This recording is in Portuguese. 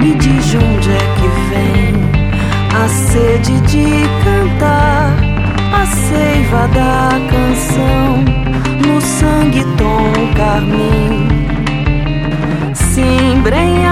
Me diz de onde é que vem a sede de cantar, a seiva da canção, no sangue tom carmim, se embrenha